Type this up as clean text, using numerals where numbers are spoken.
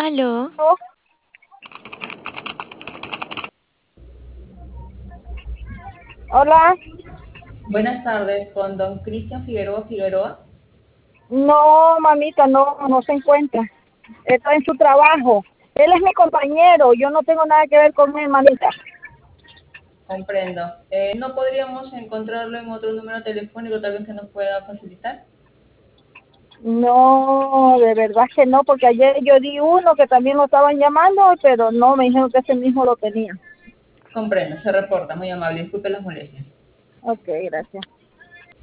Aló, Oh, hola, Buenas tardes, con don Cristian Figueroa Figueroa. no, mamita, no se encuentra. Está en su trabajo. Él es mi compañero, yo no tengo nada que ver con él, mamita. Comprendo. ¿No podríamos encontrarlo en otro número telefónico tal vez que nos pueda facilitar? No, de verdad que no, porque ayer yo di uno que también lo estaban llamando, pero no, me dijeron que ese mismo lo tenía. Comprendo, se reporta, muy amable, disculpe las molestias. Ok, gracias.